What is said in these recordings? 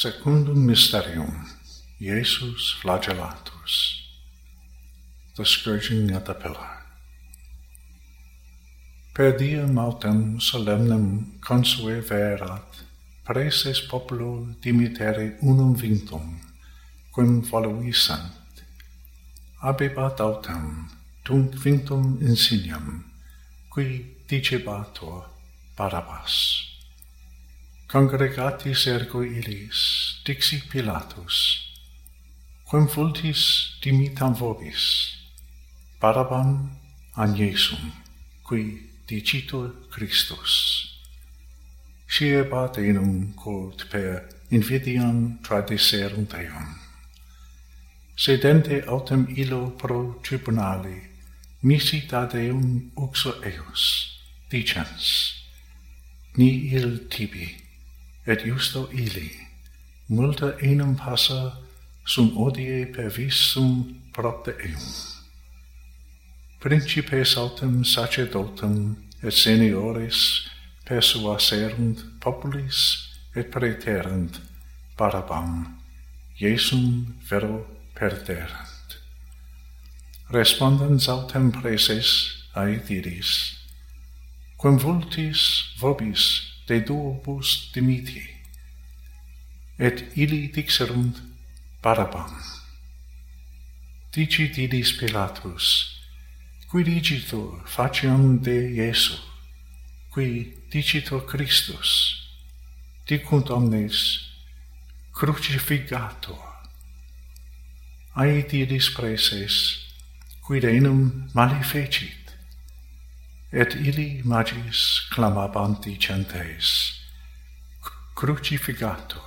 Secundum Mysterium, Jesus Flagellatus, the scourging at the pillar. Per diem autem solemnem consue verat, praeses populo dimitere unum vinctum, quem voluisant. Abebat autem, tunc vinctum insigniam, qui dicebatur Barabbas. Congregatis ergo illis, dixi Pilatus, quem vultis dimitam vobis, Barabbam an Iesum, qui dicitur Christus. Siebat enum quod per invidiam tradiserunt eum. Sedente autem illo pro tribunali, misit ad eum uxo eos, dicens, ni il tibi, et justo illi, multa enum passa sum odie per visum propter eum. Principes autem sacerdotem et seniores persuaserunt populis et praeterunt Barabbam, Iesum vero perderant. Respondens autem praeses aediris, quem vultis vobis de duobus dimiti, et illi dixerunt Barabbam. Dicit illis Pilatus, qui dicitur faciam de Iesu, qui dicitur Christus, dicunt omnes crucifigator. Aed illis praeses, quid enum mali fecit, et illi magis clamabant dicentes, crucifigator.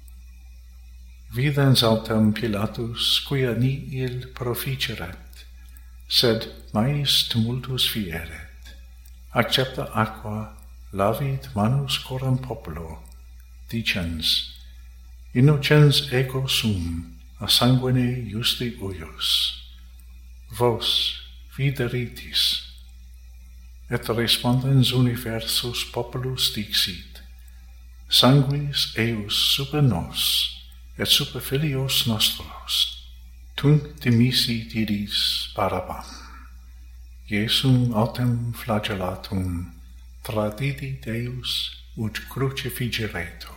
Videns autem Pilatus, quia nihil proficeret, sed mais tumultus fieret, accepta aqua, lavit manus coram populo, dicens, innocens ego sum, a sanguine justi uius. Vos videritis, et respondens universus populus dixit, sanguis eius super nos, et super filios nostros, tunc dimisit illis Barabbam. Iesum autem flagellatum tradidit Deus ut crucifigeretur.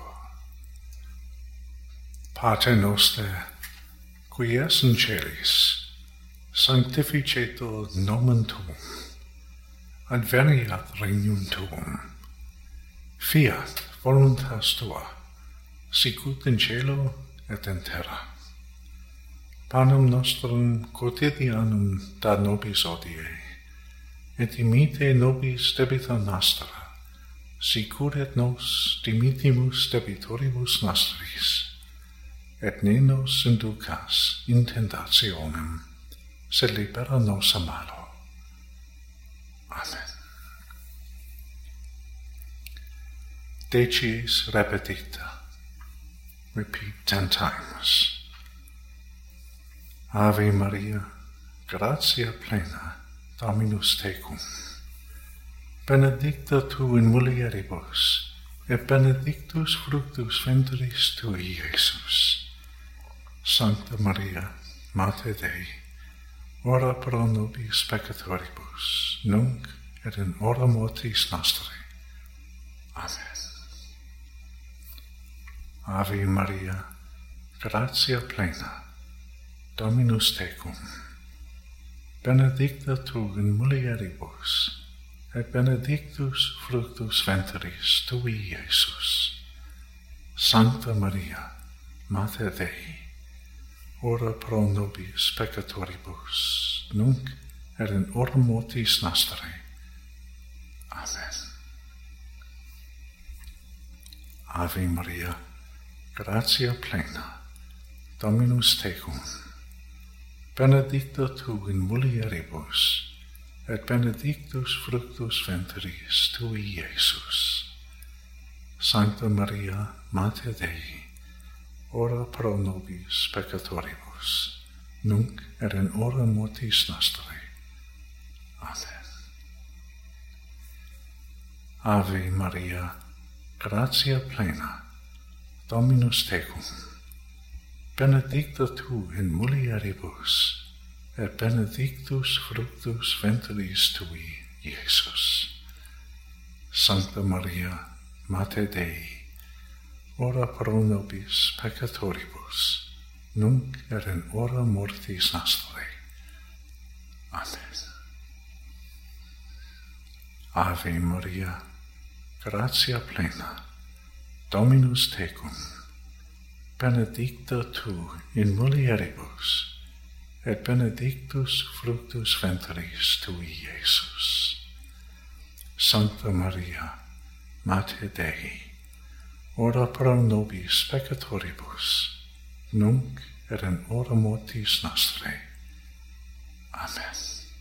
Pater noster, qui es in celis, sanctificetur nomen tuum, adveniat regnum tuum, fiat voluntas tua, sicut in cielo et in terra. Panem nostrum quotidianum da nobis hodie, et imite nobis debita nostra, sicur et nos dimitimus debitoribus nostris, et ne nos inducas in tentationem, sed libera nos a malo. Amen. Decies repetita. Repeat 10 times. Ave Maria, gratia plena, Dominus tecum. Benedicta tu in mulieribus, et benedictus fructus ventris tui, Iesus. Sancta Maria, Mater Dei, ora pro nobis peccatoribus, nunc et in hora mortis nostrae. Amen. Ave Maria, gratia plena, Dominus tecum. Benedicta tu in mulieribus, et benedictus fructus ventris tui, Iesus. Sancta Maria, Mater Dei, ora pro nobis peccatoribus, nunc et in hora mortis nostrae. Amen. Ave Maria, gratia plena, Dominus tecum. Benedicta tu in mulieribus, et benedictus fructus ventris tui, Iesus. Sancta Maria, Mater Dei, ora pro nobis peccatoribus, nunc et in hora mortis nostrae. Amen. Ave Maria, gratia plena, Dominus tecum. Benedicta tu in mulieribus, et benedictus fructus ventris tui, Iesus. Sancta Maria, Mater Dei, ora pro nobis peccatoribus, nunc et in hora mortis nostre. Amen. Ave Maria, gratia plena, Dominus tecum, benedicta tu in mulieribus, et benedictus fructus ventris tui, Iesus. Sancta Maria, Mater Dei, ora pro nobis peccatoribus, nunc et in hora mortis nostre. Amen.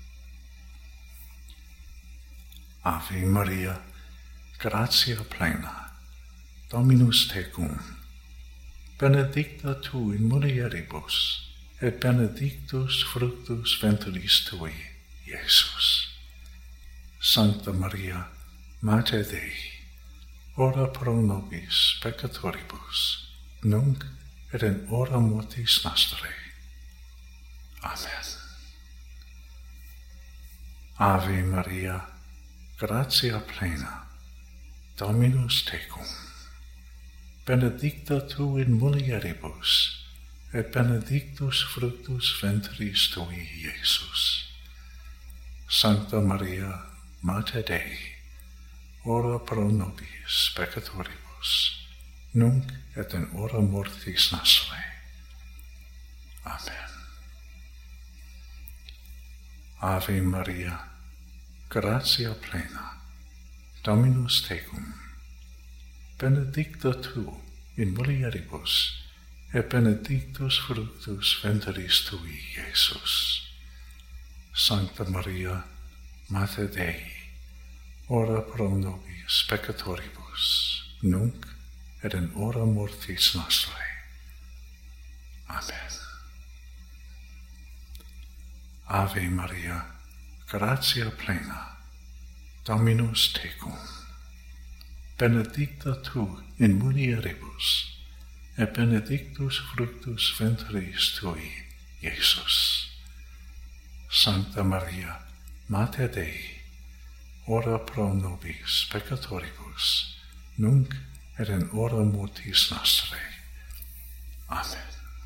Ave Maria, gratia plena, Dominus tecum, benedicta tu in mulieribus, et benedictus fructus ventris tui, Iesus. Sancta Maria, Mater Dei, ora pro nobis peccatoribus, nunc et in hora mortis nostre. Amen. Ave Maria, gratia plena, Dominus tecum, benedicta tu in mulieribus, et benedictus fructus ventris tui, Iesus. Sancta Maria, Mater Dei, ora pro nobis peccatoribus, nunc et in hora mortis nostre. Amen. Ave Maria, gratia plena, Dominus tecum, benedicta tu in mulieribus, et benedictus fructus ventris tui, Iesus. Sancta Maria, Mater Dei, ora pro nobis peccatoribus, nunc et in hora mortis nostre. Amen. Ave Maria, gratia plena, Dominus tecum, benedicta tu in mulieribus, et benedictus fructus ventris tui, Iesus. Sancta Maria, Mater Dei, ora pro nobis peccatoribus, nunc et in hora mortis nostre. Amen.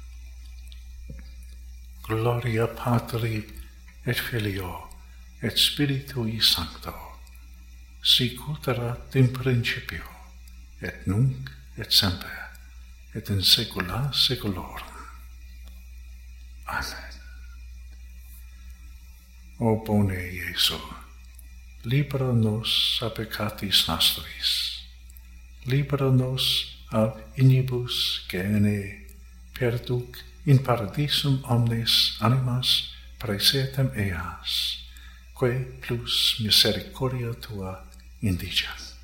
Gloria Patri et Filio et Spiritui Sancto, sic erat in principio, et nunc et semper, et in saecula saeculorum. Amen. O bone Iesu, libera nos a peccatis nostris, libera nos ab inibus gene, perduc in paradisum omnes animas praesertem eas, quae plus misericordia tua indigent.